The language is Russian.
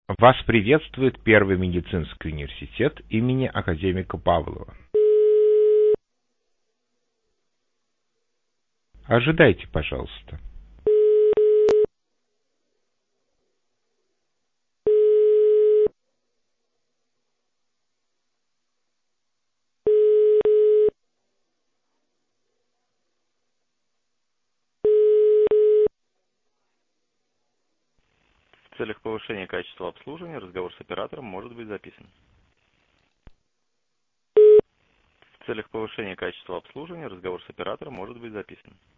Вас приветствует Первый медицинский университет имени академика Павлова. Ожидайте, пожалуйста. В целях повышения качества обслуживания разговор с оператором может быть записан. В целях повышения качества обслуживания разговор с оператором может быть записан.